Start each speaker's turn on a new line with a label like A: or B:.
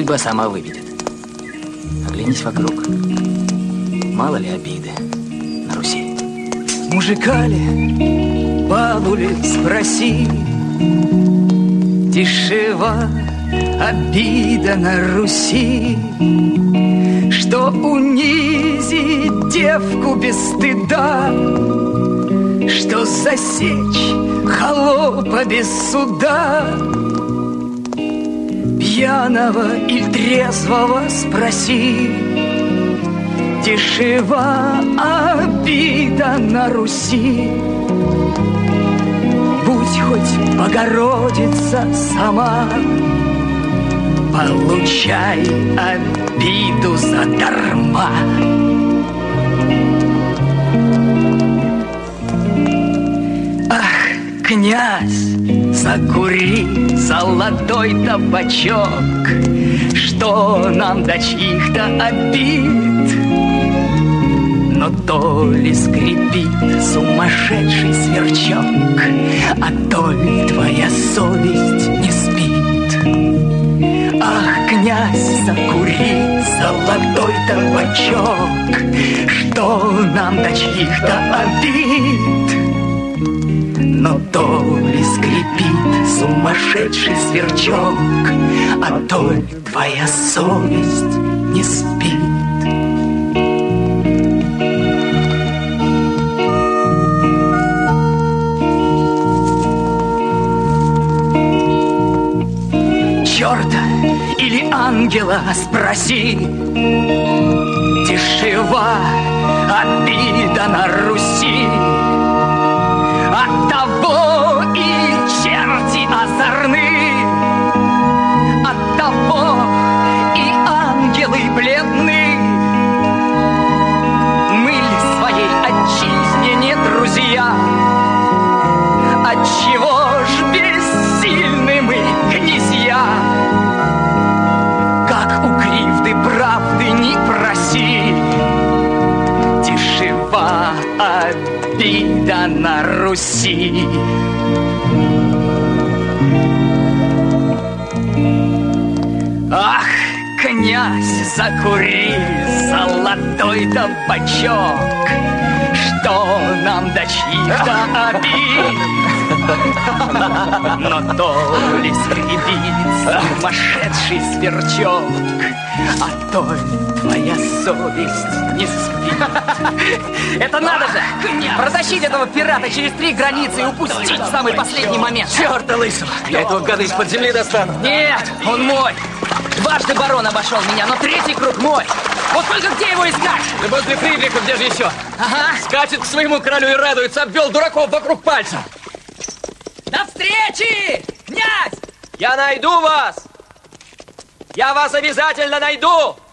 A: судьба сама выведет. Оглянись вокруг. Мало ли обиды на Руси.
B: Мужика ли, бабу ли, спроси, дешева обида на Руси, что унизить девку без стыда, что засечь холопа без суда. Пьяного или трезвого спроси, дешева обида на Руси. Будь хоть Богородица сама, получай обиду задарма. Ах, князь, закури золотой табачок, что нам до чьих-то обид. Но то ли скрипит сумасшедший сверчок, а то ли твоя совесть не спит. Ах, князь, закури золотой табачок, что нам до чьих-то обид. Но то ли скрипит сумасшедший сверчок, а то ли твоя совесть не спит. Черта или ангела спроси, дешева обида на Руси. От того и черти озорны, от того и ангелы бледны. Мы ли своей отчизне не друзья? Отчего ж бессильны мы, князья? Как у кривды правды не проси, дешева обида на Руси. Ах, князь, закури золотой табачок, что нам до чьих-то обид. Но то ли скрипит сумасшедший сверчок, а то ли твоя совесть не спит.
A: Это надо же! Протащить этого пирата через 3 границы и упустить в самый последний момент.
B: Черта лысого! Я этого гада из-под земли достану.
A: Нет, он мой. 2 барон обошел меня, но 3-й круг мой. Вот только где его искать?
B: Да возле Фридрихов, где же еще?
A: Ага.
B: Скачет к своему королю и радуется, обвел дураков вокруг пальца.
A: До встречи, князь!
B: Я найду вас! Я вас обязательно найду!